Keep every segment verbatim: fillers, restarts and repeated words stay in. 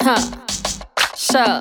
Ha, sure.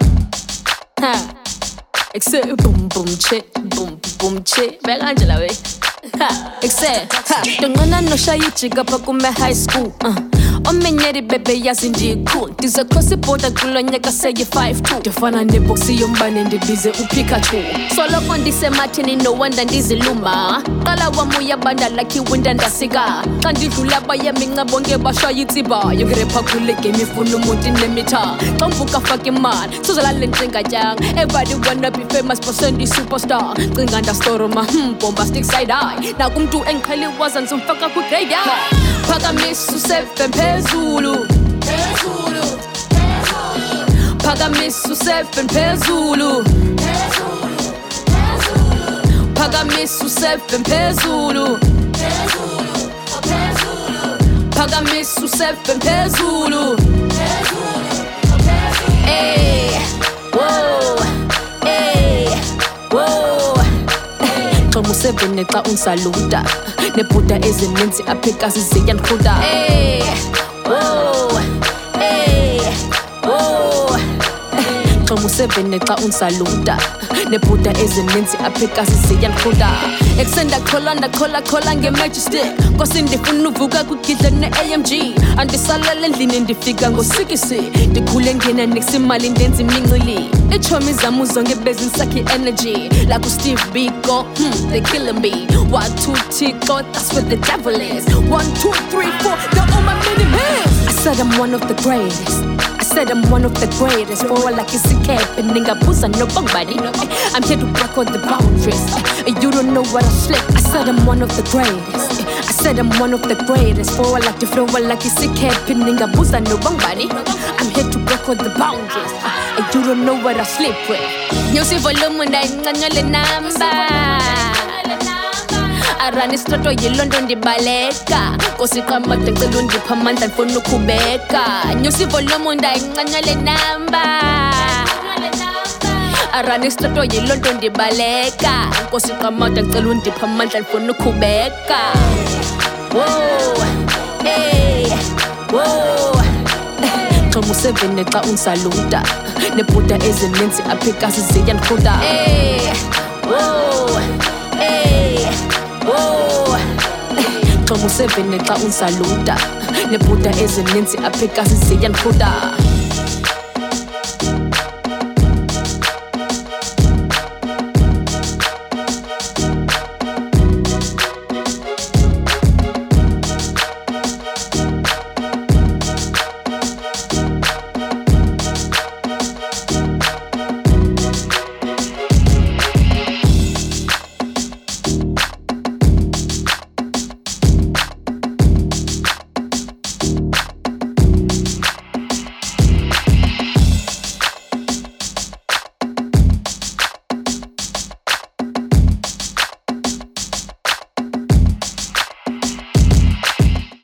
Ha, except boom boom chick, boom boom chick. Back Angela way. Ha, except ha. Don't wanna no shy chick up a high school. Uh. Omenyeri bebe yazinji cool. This a crossy border kulonyeka say you five two. Defana ne boxi yombane ndibize upikachu. Solo kondise matini no wonder ndiziluma. Kala wamuya banda like winda ndasiga. Kandi dulaba ya minga bonge basha yitiba. Yogere pakule game funu muti nemita. Kambuka fucking man. Suzala lentenga jang. Everybody wanna be famous person the superstar. Kinganda store ma hmm bombastic side eye. Na kumtu enkali wazan sumfaka kukreda. Phakamisu seven phezulu phezulu phezulu Phakamisu seven phezulu phezulu phezulu Phakamisu seven phezulu phezulu phezulu Phakamisu seven phezulu phezulu phezulu Hey whoa hey whoa Xomu seven nexa unsaluda Nebuda ezininzi aphekasi ziyanhuda Hey whoa hey whoa Xomu seven nexa unsaluda Nebuda ezininzi aphekasi ziyanhuda Eksenda khola ndakhola khola nge-majesty Kosi ndifuna uvuka kugidla ne-A M G Andisalele endlini ndifika ngosikisi Ndikhule ngena nikusimali ndenza imincili Ichomi zamu zonke bezinsakhi energy Like Steve Biko, hmm, they killing me One, two, Tico, that's where the devil is One, two, three, four, they're all my mini hits I said I'm one of the greatest I said I'm one of the greatest For all like it's a cap and nigga pusa no bang body I'm here to break all the boundaries You don't know what I slip I said I'm one of the greatest I said I'm one of the greatest For all like the flow like it's a cap and nigga pusa no bang body I'm here to break all the boundaries You don't know what I sleep with Nyusi volume na inganyole namba Arani strato yilondo ndibaleka Kosi kama tekelu ndipamanda nfunu kubeka Nyusi volume na inganyole namba Arani strato yilondo ndibaleka Kosi kama tekelu ndipamanda nfunu kubeka Whoa, hey, whoa Xomu seven nexa unsaluda Nebuda ezininzi aphekasi ziyanhuda Hey whoa hey whoa Xomu seven nexa unsaluda Nebuda ezininzi aphekasi ziyanhuda